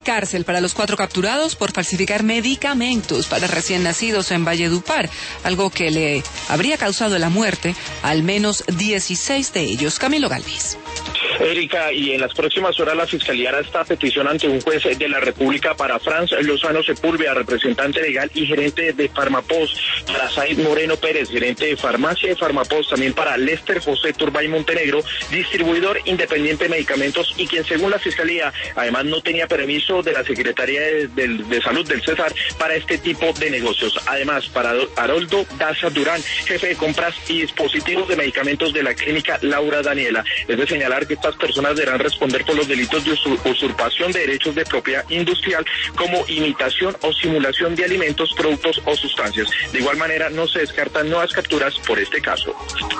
Cárcel para los 4 capturados por falsificar medicamentos para recién nacidos en Valledupar, algo que le habría causado la muerte a al menos 16 de ellos. Camilo Galvis. Erika, y en las próximas horas la Fiscalía hará esta petición ante un juez de la República para Franz Lozano Sepúlveda, representante legal y gerente de Farmapost, para Said Moreno Pérez, gerente de farmacia de Farmapost, también para Lester José Turbay Montenegro, distribuidor independiente de medicamentos y quien según la Fiscalía además no tenía permiso de la Secretaría de Salud del Cesar para este tipo de negocios. Además, para Haroldo Daza Durán, jefe de compras y dispositivos de medicamentos de la clínica Laura Daniela. Es de señalar que estas personas deberán responder por los delitos de usurpación de derechos de propiedad industrial como imitación o simulación de alimentos, productos o sustancias. De igual manera, no se descartan nuevas capturas por este caso.